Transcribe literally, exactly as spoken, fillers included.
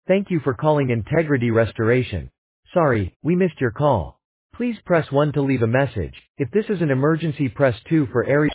Thank you for calling Integrity Restoration. Sorry, we missed your call. Please press one to leave a message. If this is an emergency, press two for area